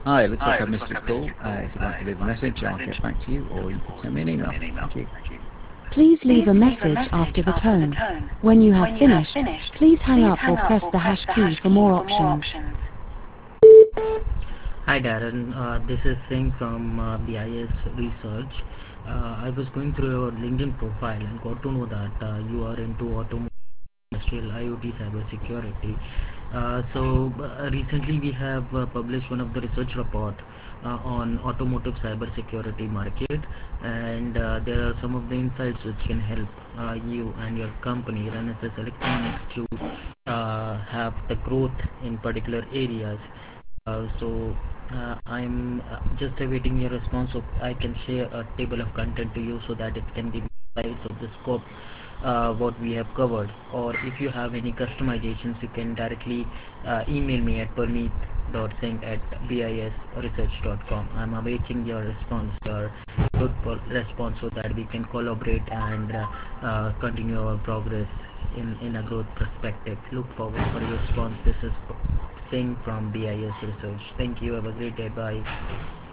Hi, it looks like I missed your call. If you'd like to leave a message, I'll get back to you, or you could send me an email. Thank you. Please leave a message after the tone. When you have finished, please hang up or press the hash key for more options. Hi Darren, this is Singh from BIS Research. I was going through your LinkedIn profile and got to know that you are into automotive industrial IoT cybersecurity. Recently we have published one of the research report on automotive cybersecurity market, and there are some of the insights which can help you and your company Renesas Electronics to have the growth in particular areas. I'm just awaiting your response so I can share a table of content to you so that it can give you insights of the scope what we have covered. Or if you have any customizations, you can directly email me at permeet.singh@bisresearch.com. I'm awaiting your response, your good response, so that we can collaborate and continue our progress in a growth perspective. Look forward for your response. This is Singh from BIS Research. Thank you. Have a great day. Bye.